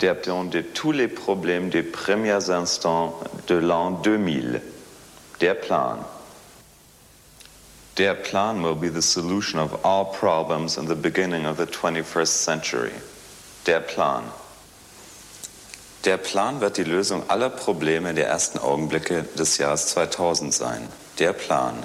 der Plan de tous les problèmes des premiers instants de l'an 2000. Der Plan. Der Plan will be the solution of all problems in the beginning of the 21st century. Der Plan. Der Plan wird die Lösung aller Probleme der ersten Augenblicke des Jahres 2000 sein. Der Plan.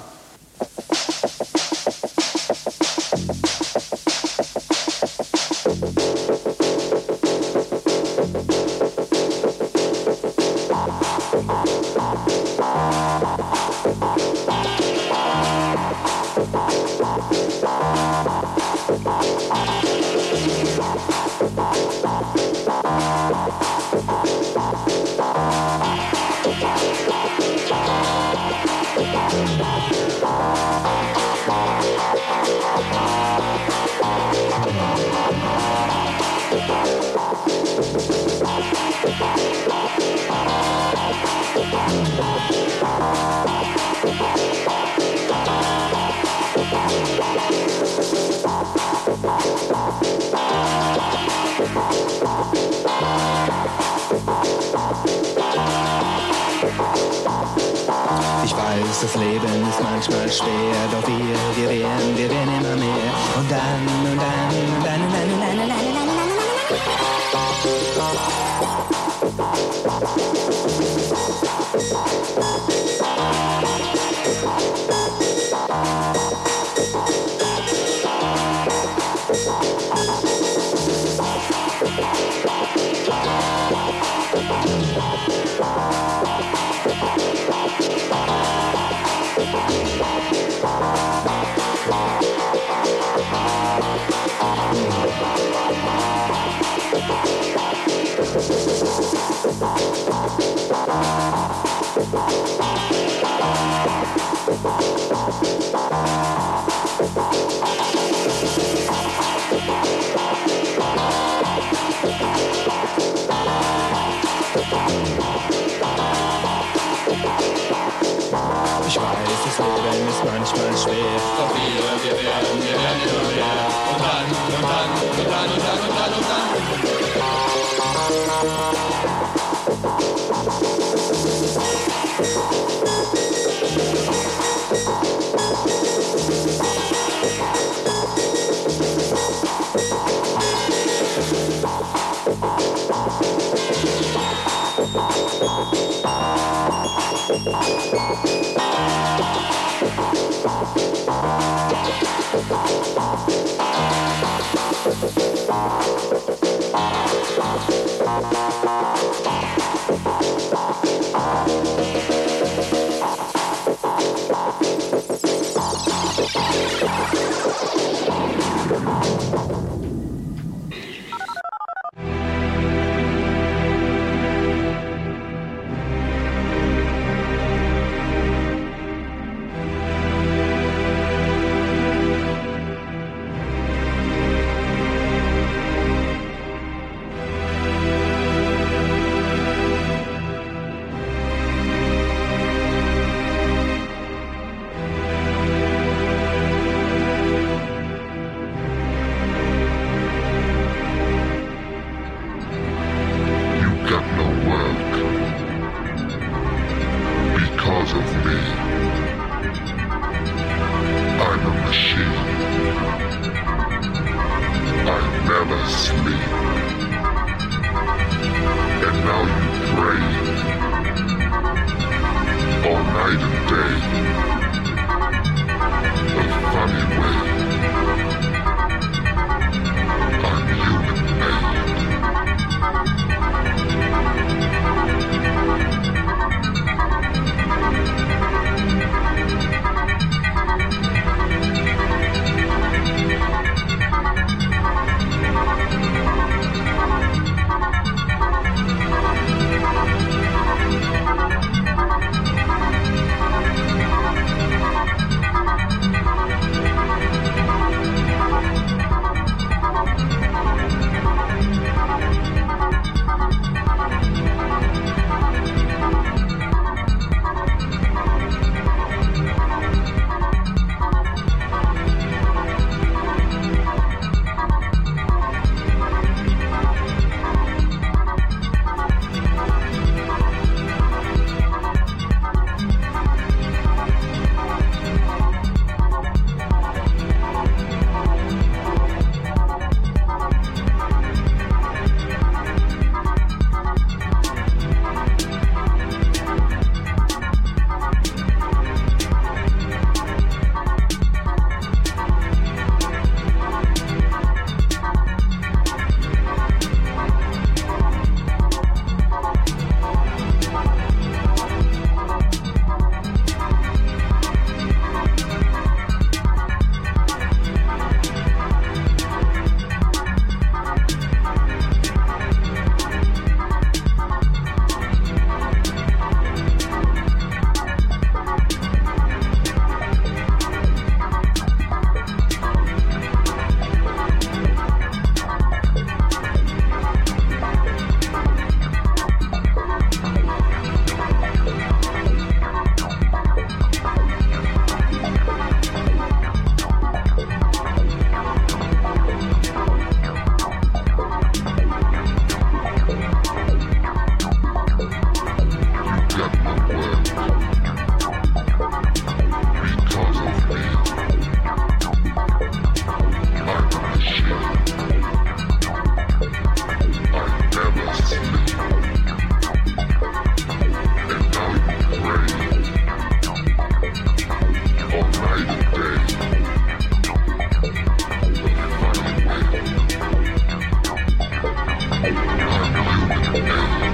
Ich weiß, das Leben ist manchmal schwer, doch wir werden immer mehr. Und dann. Ich weiß, das Leben ist manchmal schwer, doch wir werden immer mehr. Und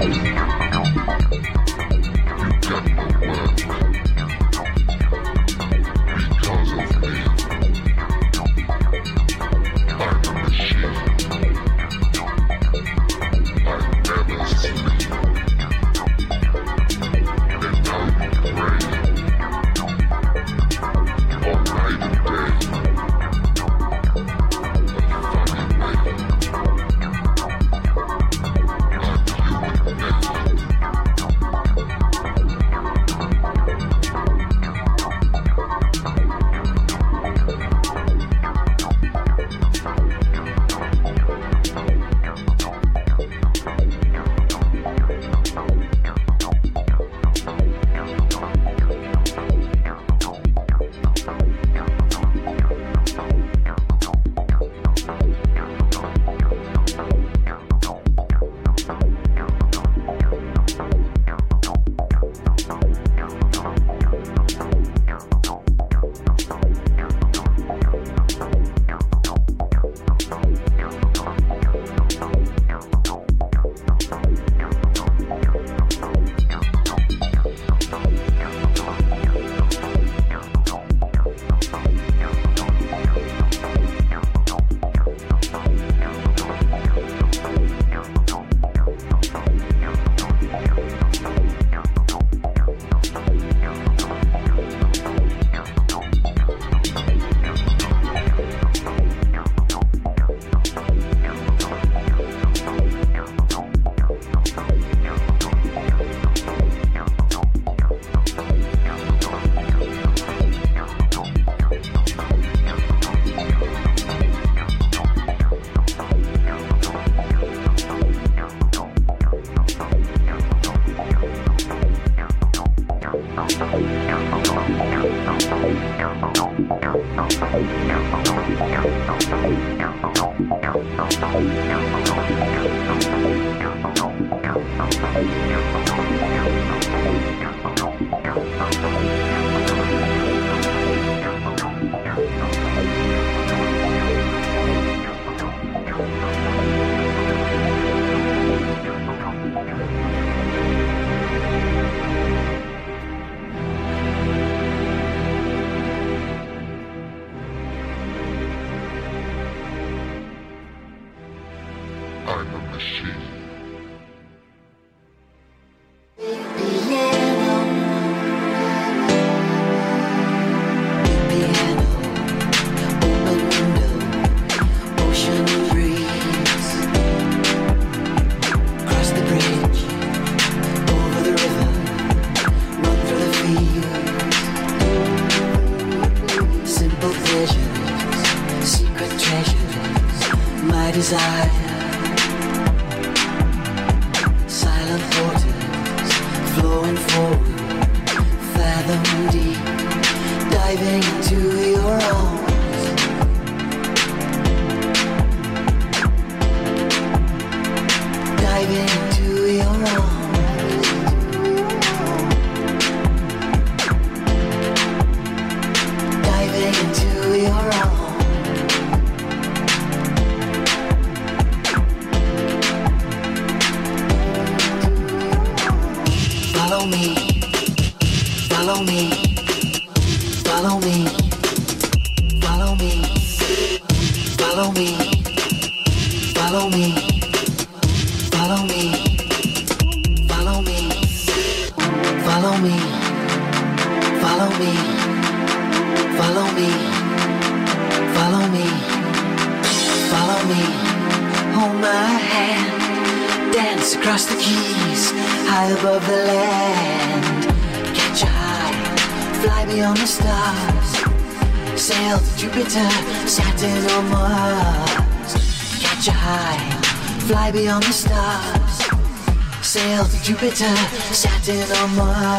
Jupiter, Saturn or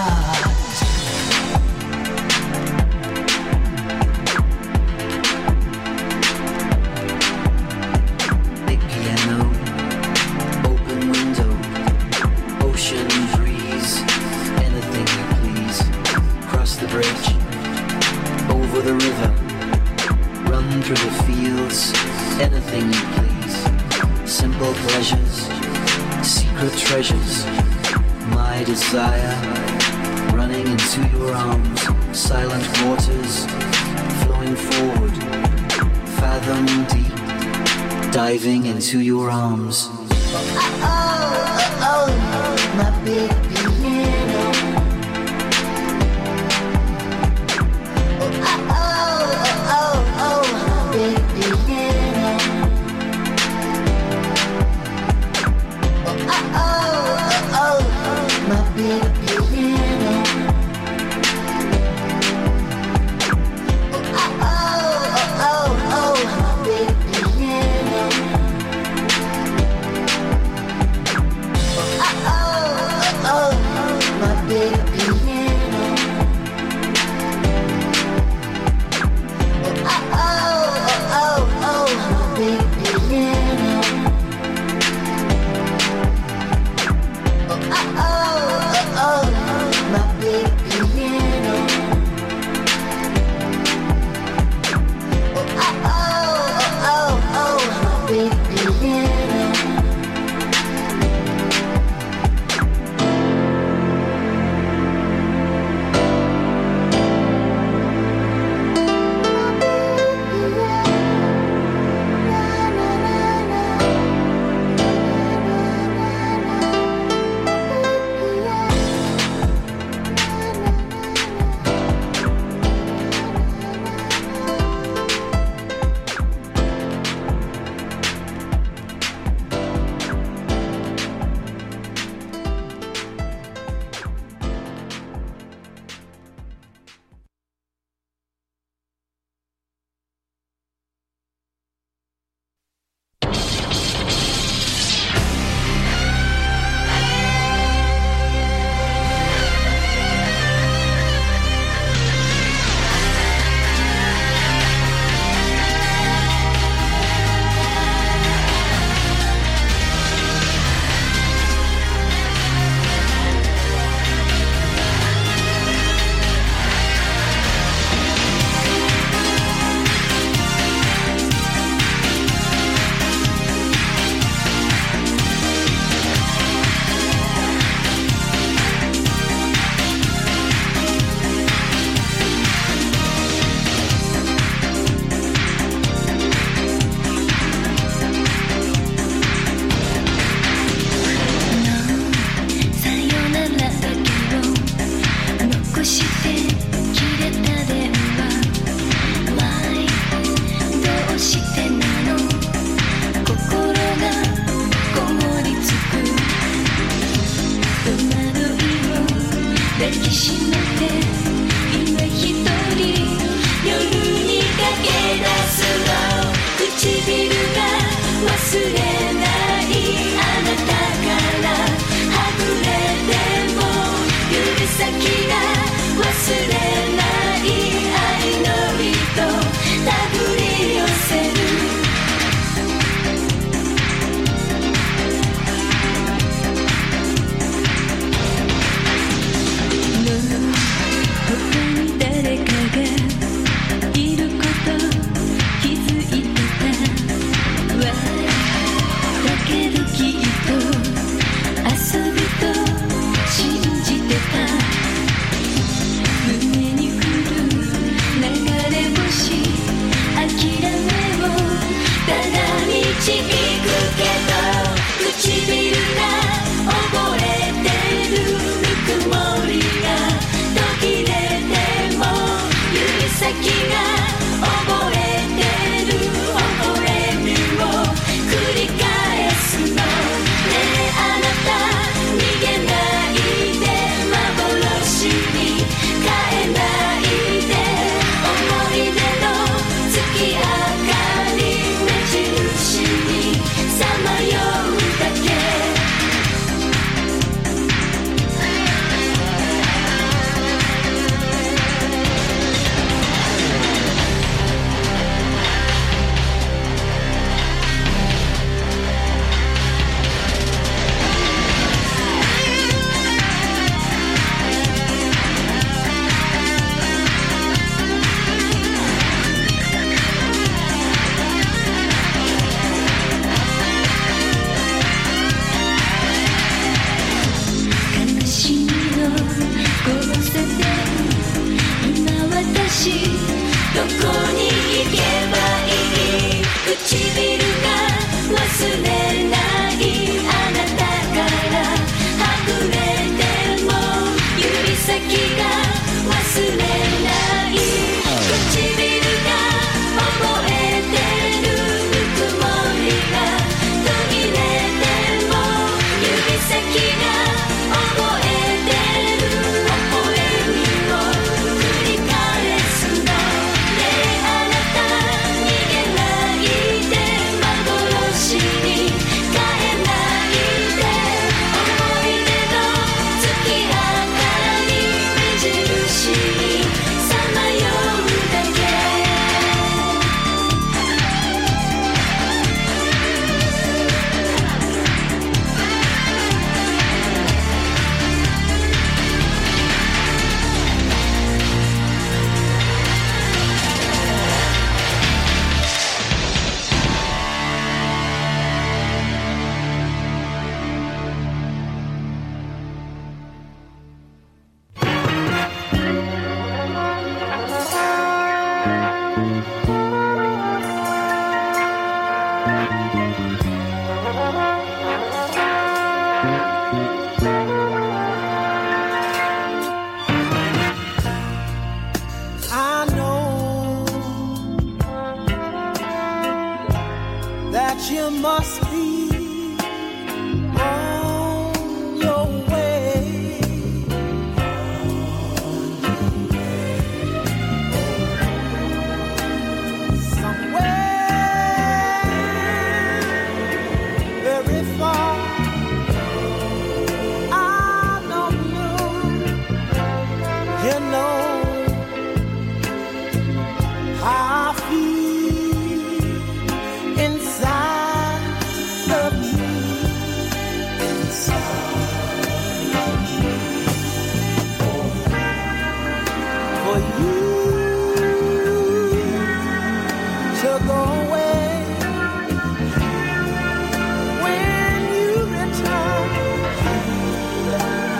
Mars. Big piano, open window, ocean breeze, anything you please. Cross the bridge, over the river, run through the fields, anything you please. Simple pleasures, secret secret treasures, my desire, running into your arms, silent waters, flowing forward, fathom deep, diving into your arms. My big piano. My big piano. My big piano. My big piano. My big piano. My big piano. My big piano. My big piano.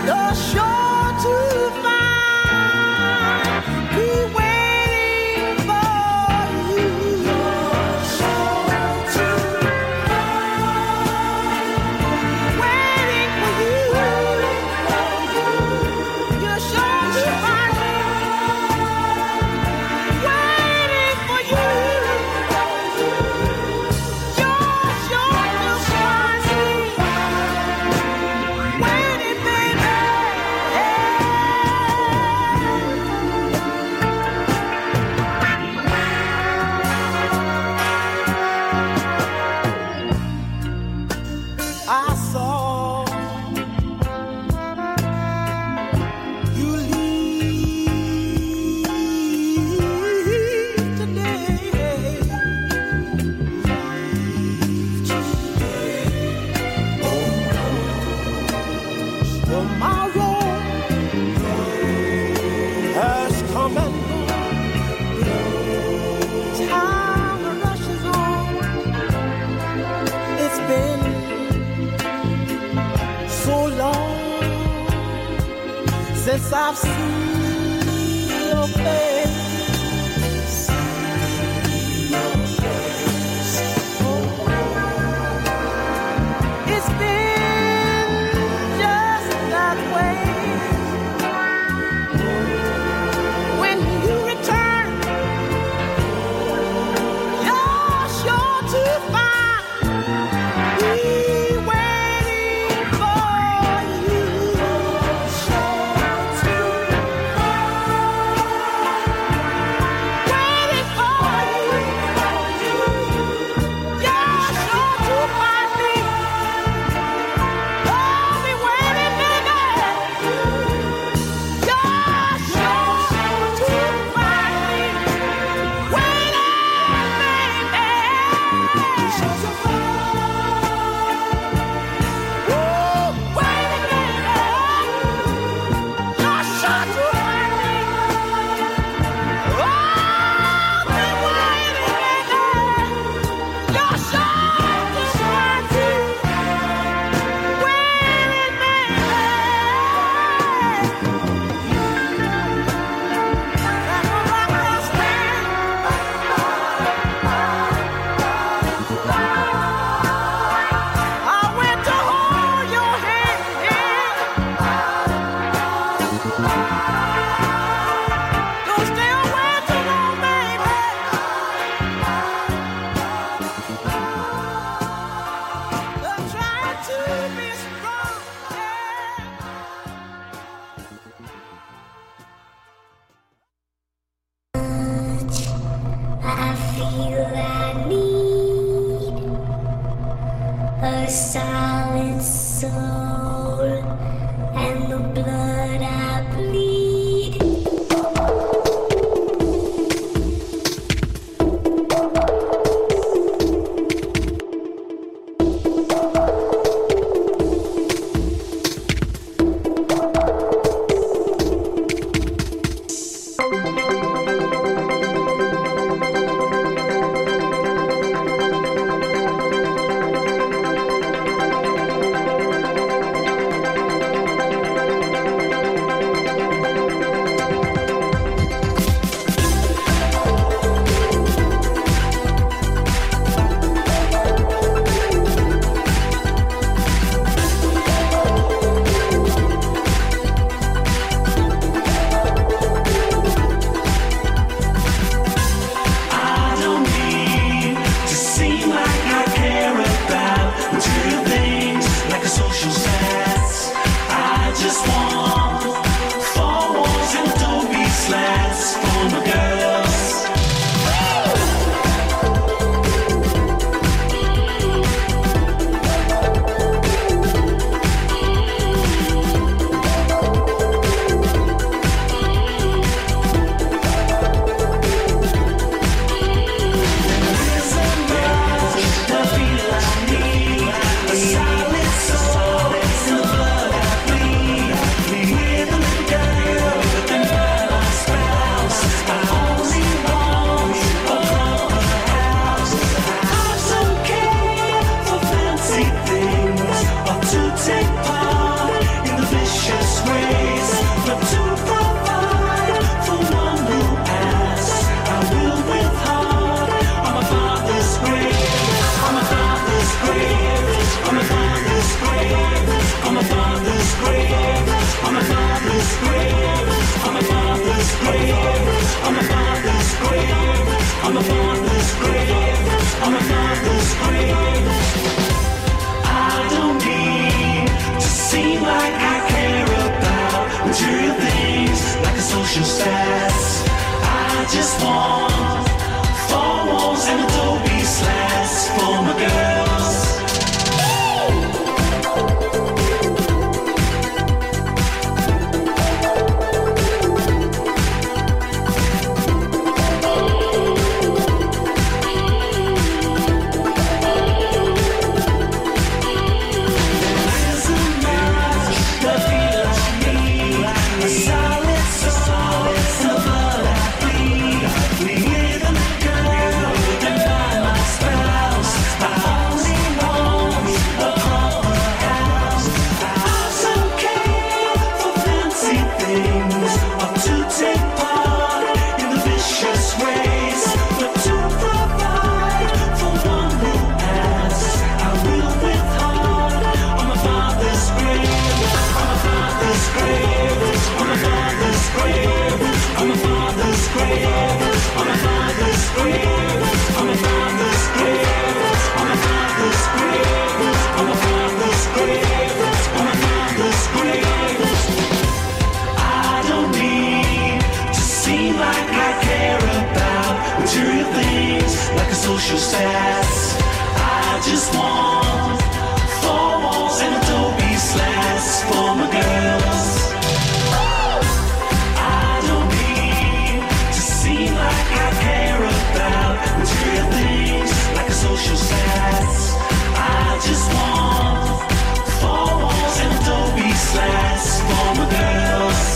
You're sure to find me waiting for you. You're sure to find waiting for you. You're sure to find me waiting for you. You're sure to find me waiting, baby. I saw you leave today. Tomorrow has come and gone. Time rushes on. It's been so long since I've seen your face. It's been just that way. When you return, you're sure to find me waiting for you. Sure to waiting for you. You're sure to find me. Oh, be waiting, baby. You're sure to find me waiting, baby. Woo, waiting, baby. You're sure to find me. Oh, be waiting, baby. You're sure to find me waiting, I went to hold your hand. Don't stay away too long, baby. I'm trying to be strong. I feel I need a silent soul and the blood I bleed. like a social stats. I just want 4 walls and Adobe slats for my girls. I don't need to seem like I care about material things like a social stats. I just want 4 walls and Adobe slats for my girls.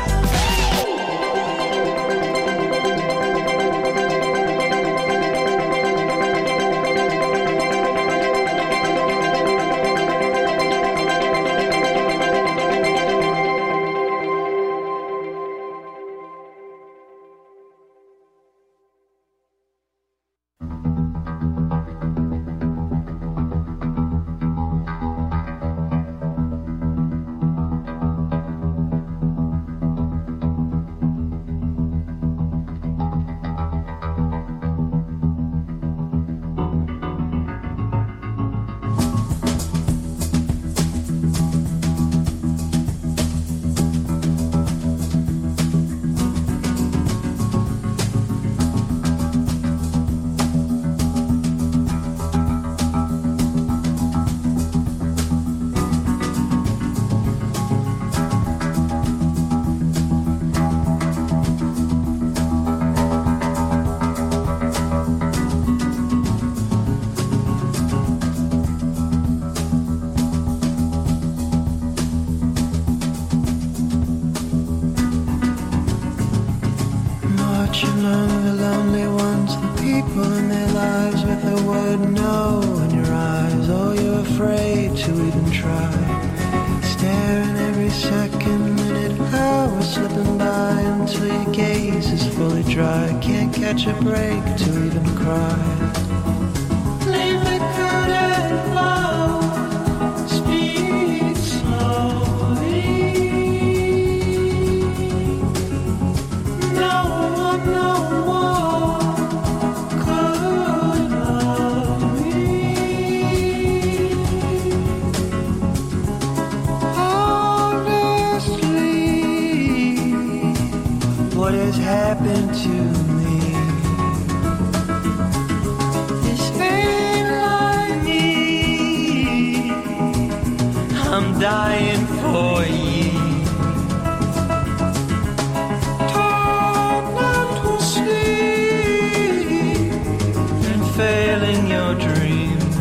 Catch a break to even cry. Leave the curtain low, speak slowly. No one could love me. Honestly, what has happened to me? I'm dying for you. Torn to sleep and failing your dreams.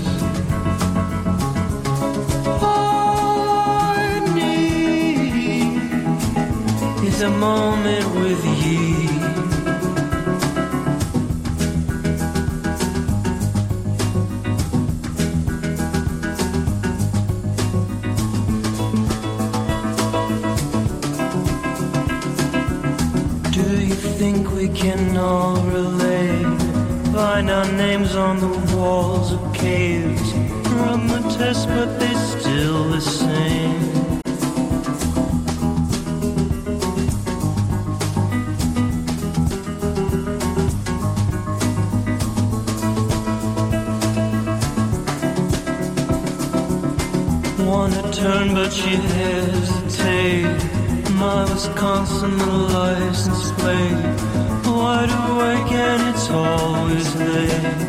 All I need is a moment with you. We can all relate. Find our names on the walls of caves. Run the test, but they're still the same. Wanna turn, but you hesitate. My Wisconsin license plate. Wide awake and it's always late.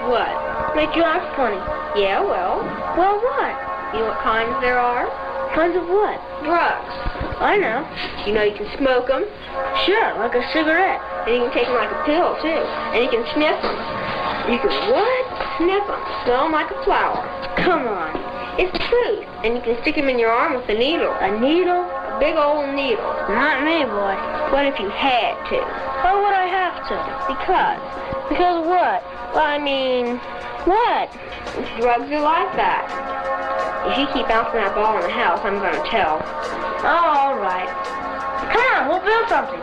What? Make you act funny. Yeah, well. Well, what? You know what kinds there are? Kinds of what? Drugs. I know. You know you can smoke them. Sure, like a cigarette. And you can take them like a pill, too. And you can sniff them. You can what? Sniff them. Smell them like a flower. Come on. It's the truth. And you can stick them in your arm with a needle. A needle? A big old needle. Not me, boy. What if you had to? Why would I have to? Because. Because of what? Well, I mean, what? Drugs are like that. If you keep bouncing that ball in the house, I'm going to tell. Oh, all right. Come on, we'll build something.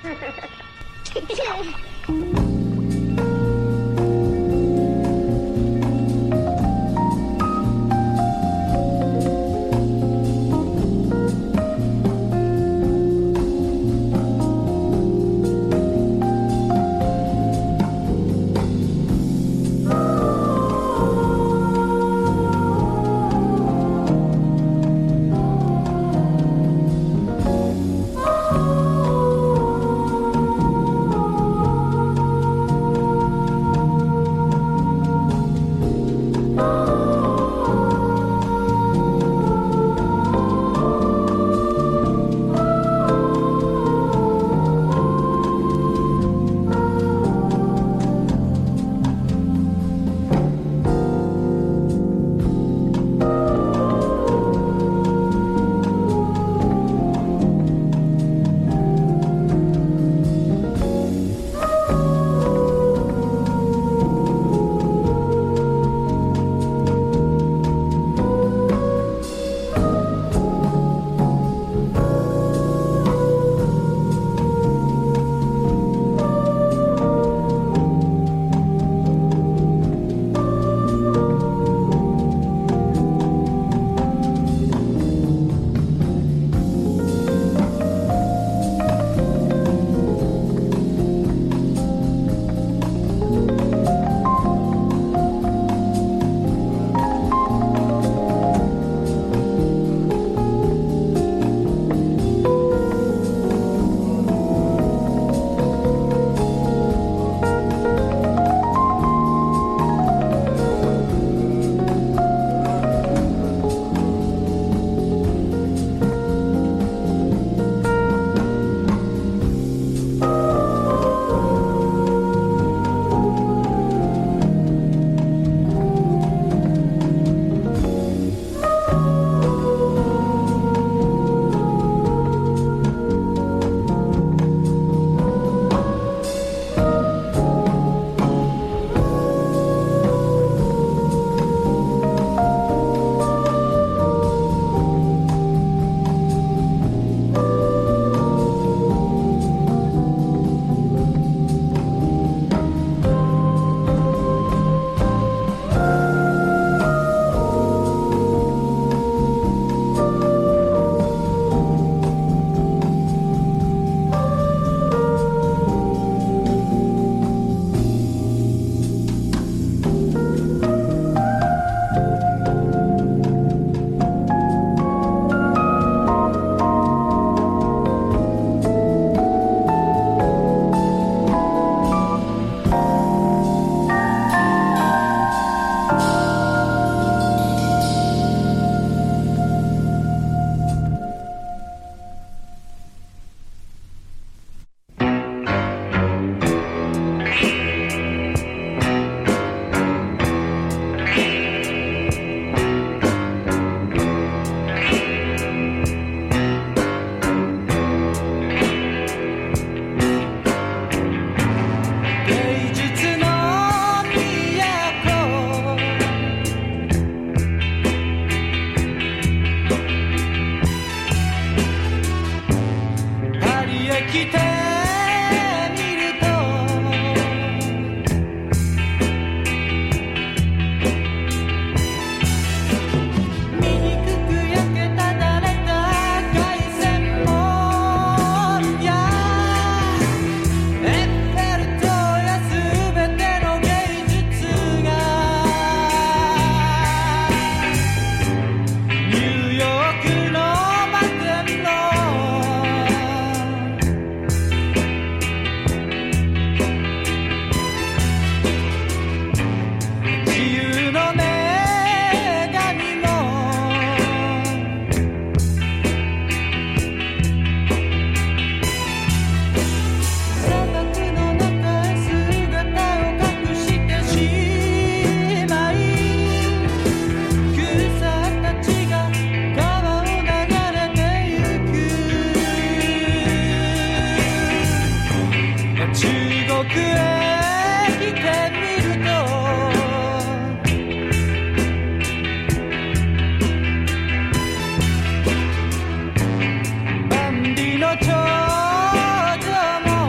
の頂上も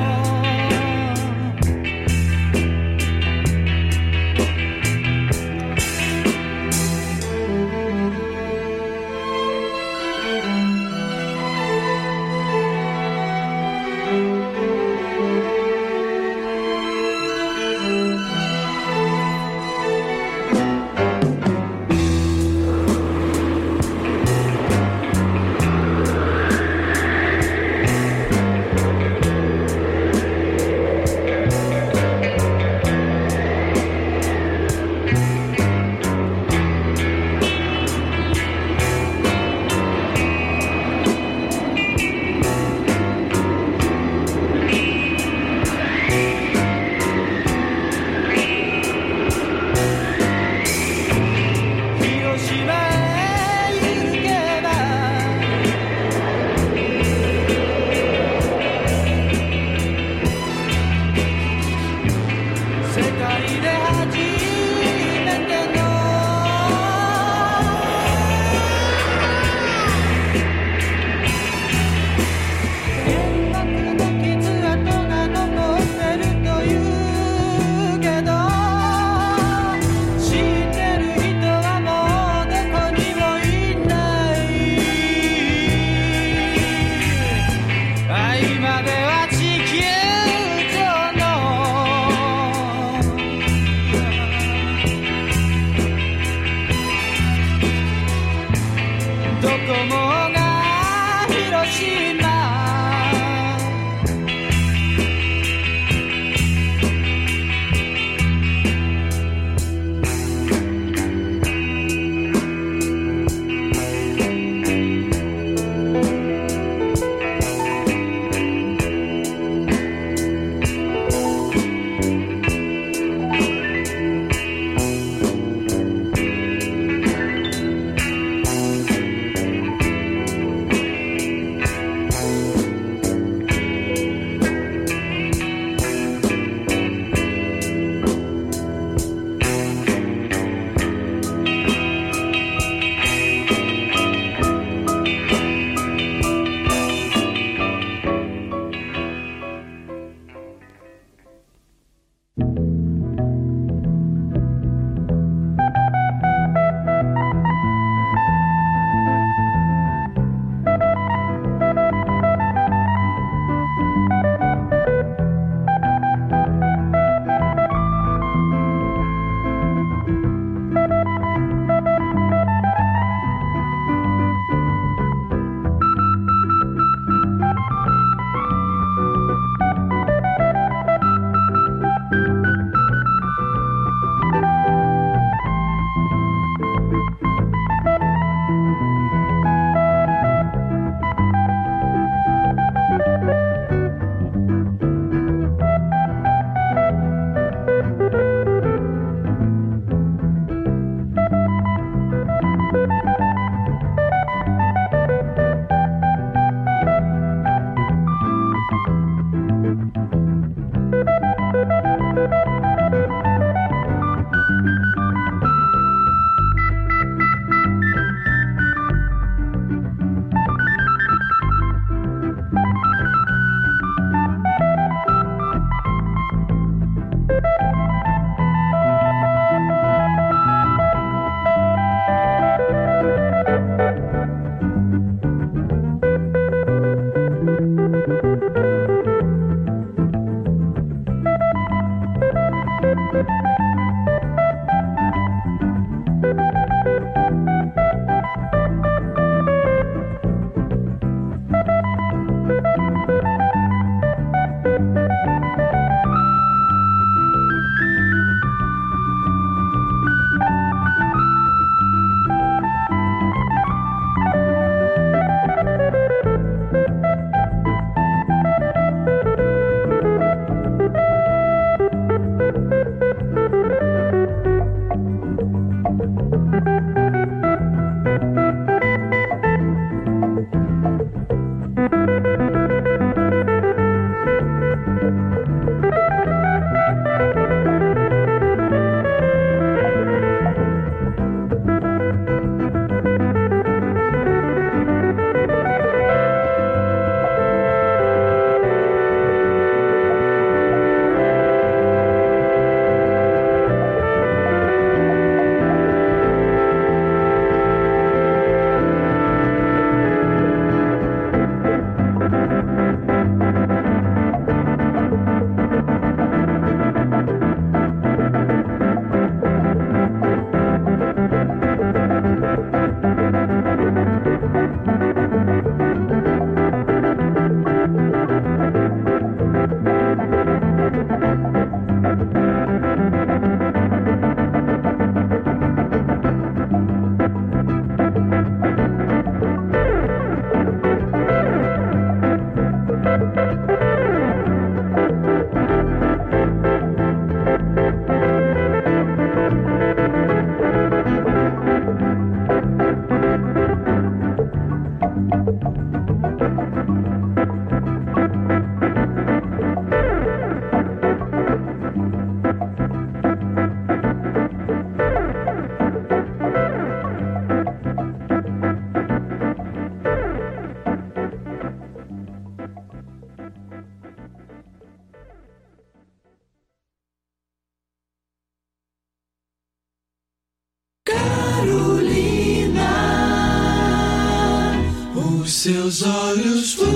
Seus olhos fundos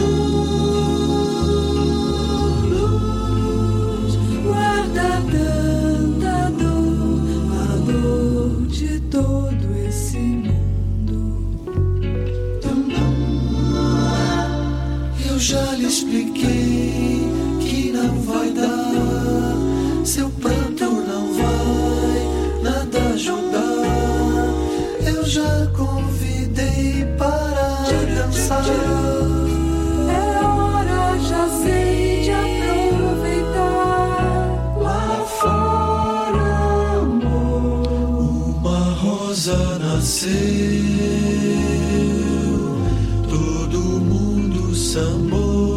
guarda tanta dor, a dor de todo esse mundo. Eu já lhe expliquei que não vai dar, seu pranto não vai nada ajudar. Eu já convidei para dançar. É hora, já sei, de aproveitar. Lá fora, amor, uma rosa nasceu, todo mundo sambou,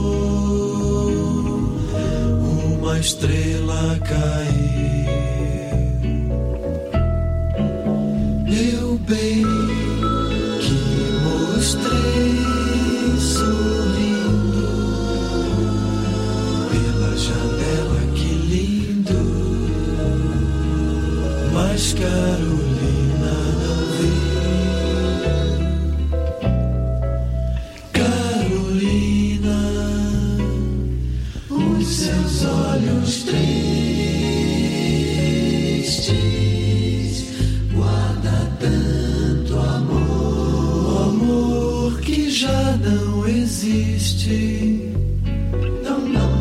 uma estrela caiu. Meu bem, mostrei sorrindo pela janela, que lindo. Mas Carolina não veio. Carolina, os seus olhos tristes guarda tanto amor, amor que já não existe. Não, não.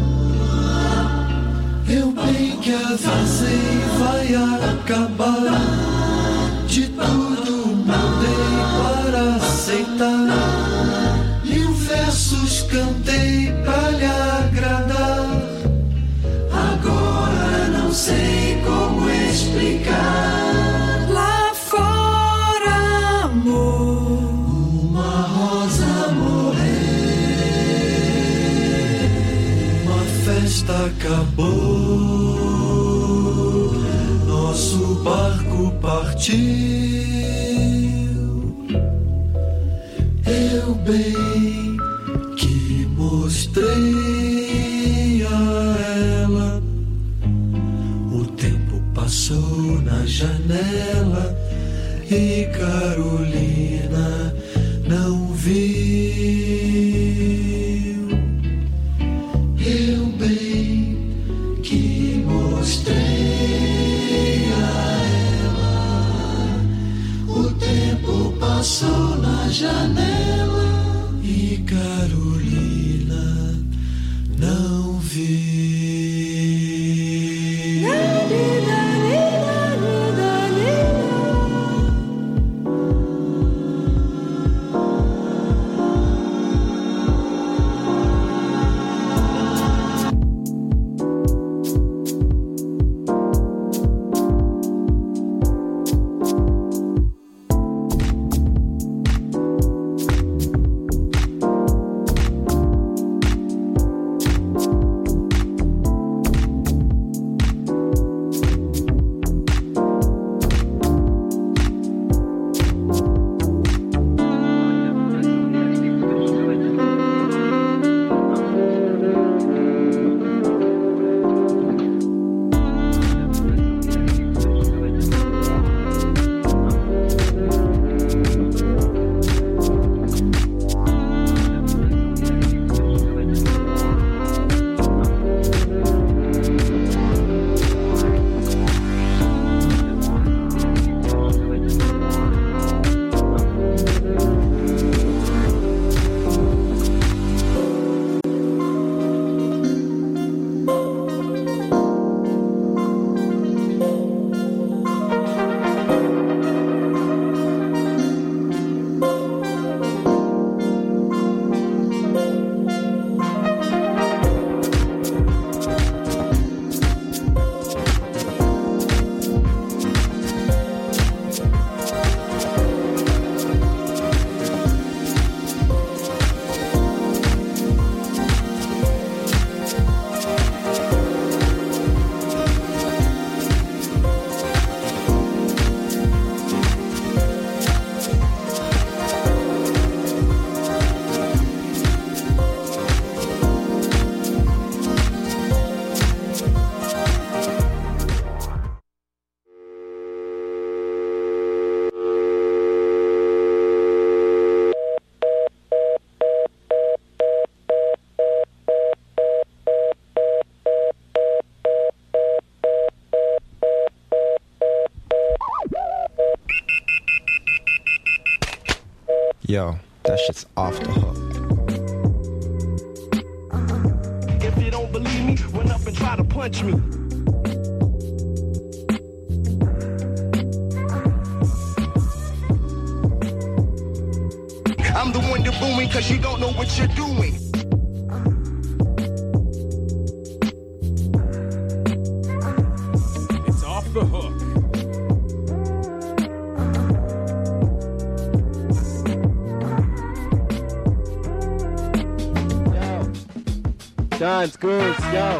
Eu bem que avisei, vai acabar. De tudo mudei para aceitar. 1000 versos cantei pra lhe agradar. Agora não sei como explicar. Lá fora, amor, uma rosa morreu. Uma festa acabou, nosso barco partiu. Eu bem que mostrei a ela, o tempo passou na janela e Carolina não viu. Eu bem que mostrei a ela, o tempo passou na janela e Carolina não viu. Yo, that shit's off the hook. If you don't believe me, run up and try to punch me. I'm the one you're booing cause you don't know what you're doing. It's off the hook. John's Goons, yo.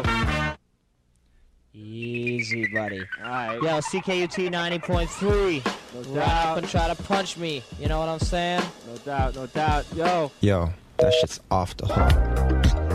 Easy, buddy. Alright. Yo, CKUT 90.3. No Run doubt. up and try to punch me. You know what I'm saying? No doubt, no doubt. Yo. Yo, that shit's off the hook.